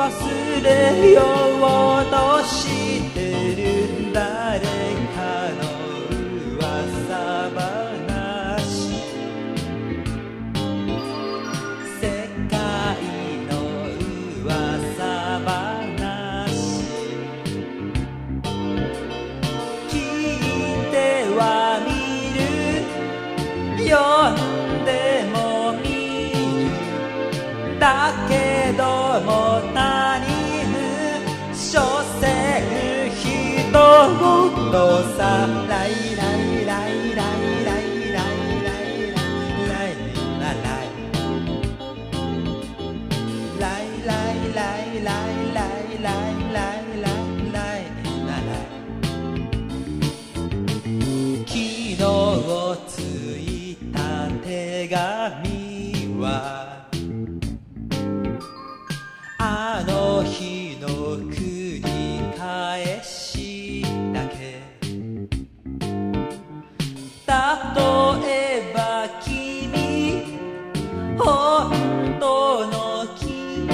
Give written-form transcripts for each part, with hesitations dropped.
忘れようとしてる誰かの噂話、世界の噂話、聞いてはみる、読んでも見る、だけども他人、所詮人事さ、ライライライライライライライライライライライライライライライライライライ、昨日ついた手紙はあの日の繰り返しだけ。例えば君、本当の君、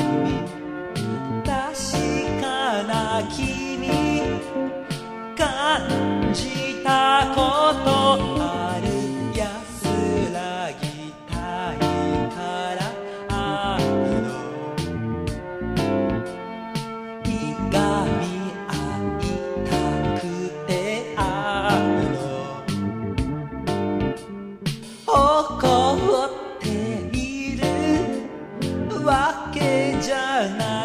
確かな君、感じたことある、安らぎたいからあるの、いがみ合いたくてあるの、怒っているわけじゃない